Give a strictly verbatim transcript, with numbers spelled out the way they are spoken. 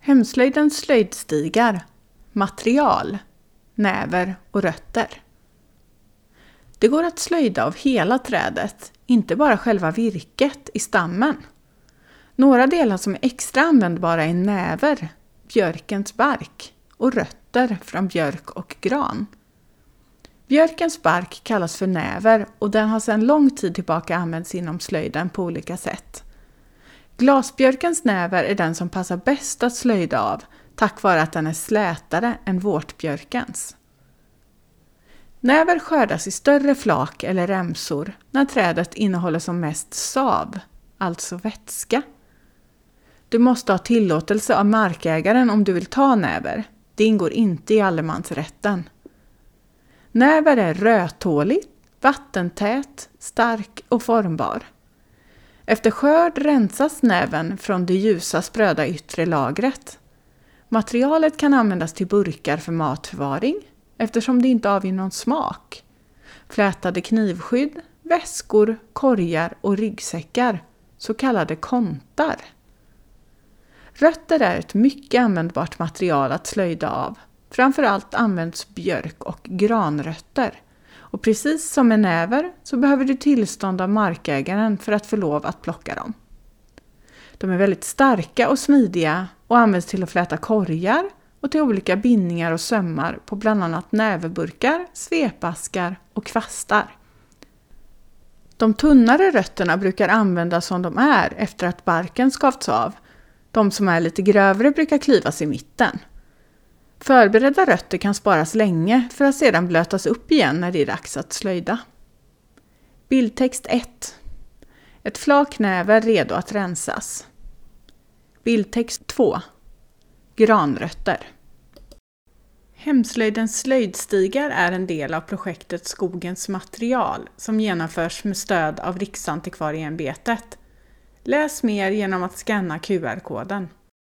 Hemslöjdens slöjdstigar, material, näver och rötter. Det går att slöjda av hela trädet, inte bara själva virket i stammen. Några delar som är extra användbara är näver, björkens bark och rötter från björk och gran. Björkens bark kallas för näver och den har sedan lång tid tillbaka använts inom slöjden på olika sätt. Glasbjörkens näver är den som passar bäst att slöjda av tack vare att den är slätare än vårtbjörkens. Näver skördas i större flak eller remsor när trädet innehåller som mest sav, alltså vätska. Du måste ha tillåtelse av markägaren om du vill ta näver. Det ingår inte i allemansrätten. Näver är rödtålig, vattentät, stark och formbar. Efter skörd rensas näven från det ljusa spröda yttre lagret. Materialet kan användas till burkar för matförvaring eftersom det inte avger någon smak. Flätade knivskydd, väskor, korgar och ryggsäckar, så kallade kontar. Rötter är ett mycket användbart material att slöjda av. Framförallt används björk- och granrötter. Och precis som med näver så behöver du tillstånd av markägaren för att få lov att plocka dem. De är väldigt starka och smidiga och används till att fläta korgar och till olika bindningar och sömmar på bland annat näverburkar, svepaskar och kvastar. De tunnare rötterna brukar användas som de är efter att barken skavts av. De som är lite grövre brukar klyvas i mitten. Förberedda rötter kan sparas länge för att sedan blötas upp igen när det är dags att slöjda. Bildtext ett. Ett flak näver redo att rensas. Bildtext två. Granrötter. Hemslöjdens slöjdstigar är en del av projektet Skogens material som genomförs med stöd av Riksantikvarieämbetet. Läs mer genom att scanna Q R-koden.